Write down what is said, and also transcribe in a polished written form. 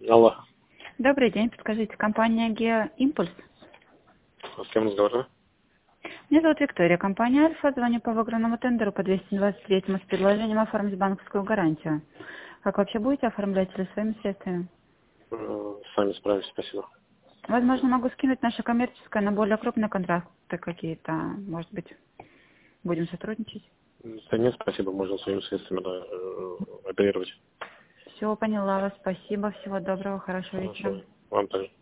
Алло. Добрый день, подскажите, компания Гео Импульс? С кем разговариваю? Меня зовут Виктория, компания Альфа, звоню по выигранному тендеру по 223-му с предложением оформить банковскую гарантию. Как вообще будете оформлять или своими средствами? Сами справитесь, спасибо. Возможно, могу скинуть наше коммерческое на более крупные контракты какие-то, может быть, будем сотрудничать. Да нет, спасибо, можно своими средствами оперировать. Все, поняла вас, спасибо, всего доброго, хорошего вечера. Хорошо. Вам также.